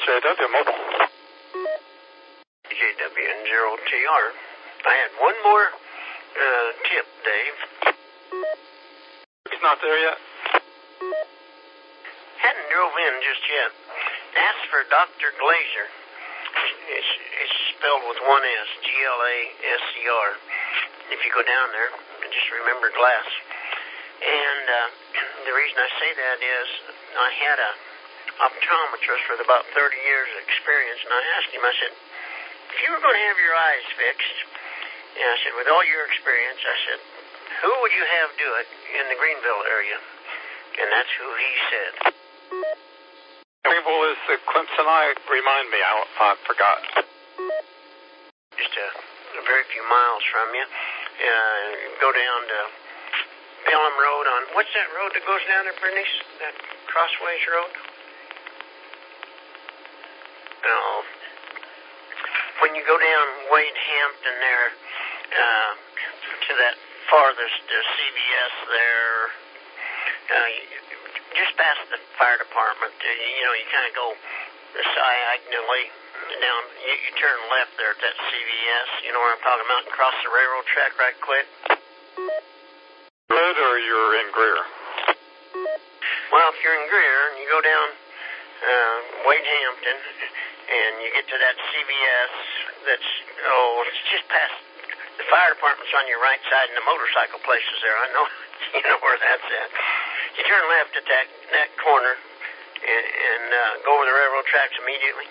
DJW Mobile. DJW and 0TR. I had one more tip, Dave. He's not there yet? Hadn't drove in just yet. Asked for Dr. Glaser. It's spelled with one S, Glascr. If you go down there, just remember glass. And the reason I say that is I had a optometrist with about 30 years of experience, and I asked him, I said, if you were going to have your eyes fixed, and I said, with all your experience, I said, who would you have do it in the Greenville area? And that's who he said. Greenville is the Clemson Eye. Remind me, I forgot. Just a very few miles from you. Go down to Pelham Road on, what's that road that goes down there, Bernice? That Crossways Road? No. When you go down Wade Hampton there, to that farthest CVS there, just past the fire department, you kind of go diagonally down, you turn left there at that CVS, you know where I'm talking about, and cross the railroad track right quick. Road or you're in Greer? Well, if you're in Greer and you go down Wade Hampton and you get to that CVS that's, it's just past the fire department's on your right side and the motorcycle place is there. I know, you know where that's at. You turn left at that corner and go over the railroad tracks immediately.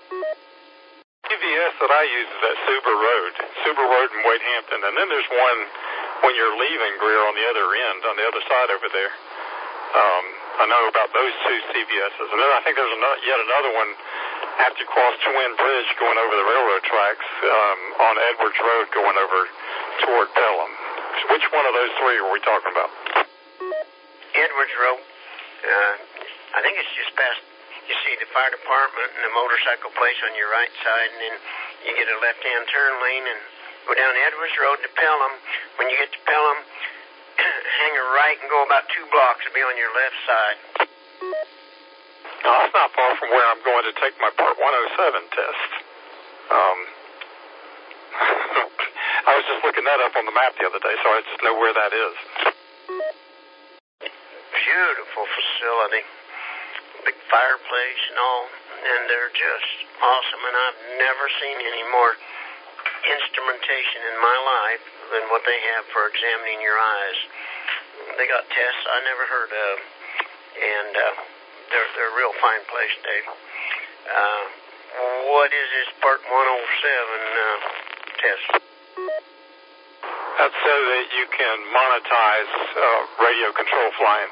CVS that I use is at Suber Road in Wade Hampton, and then there's one when you're leaving Greer on the other end, on the other side over there. I know about those two CVS's, and then I think there's yet another one after you cross Twin Bridge going over the railroad tracks on Edwards Road going over toward Pelham. Which one of those three are we talking about? Edwards Road. I think it's just past, you see the fire department and the motorcycle place on your right side, and then you get a left-hand turn lane and go down Edwards Road to Pelham. When you get to Pelham, hang a right and go about 2 blocks to be on your left side. No, that's not far from where I'm going to take my Part 107 test. I was just looking that up on the map the other day, so I just know where that is. Beautiful facility. Big fireplace and all, and they're just awesome, and I've never seen any more instrumentation in my life than what they have for examining your eyes. They got tests I never heard of, and they're a real fine place, Dave. What is this Part 107 test? That's so that you can monetize radio control flying.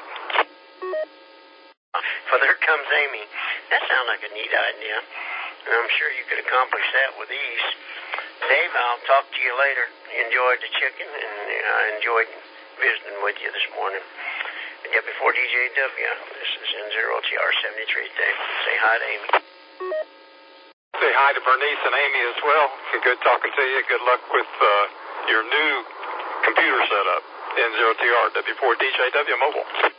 Well, there comes Amy. That sounds like a neat idea, and I'm sure you could accomplish that with ease. Dave, I'll talk to you later. You enjoyed the chicken, and I enjoyed visiting with you this morning. W4 DJW, this is N0TR 73, Dave. Say hi to Amy. Say hi to Bernice and Amy as well. Good talking to you. Good luck with your new computer setup. N0TR W4 DJW Mobile.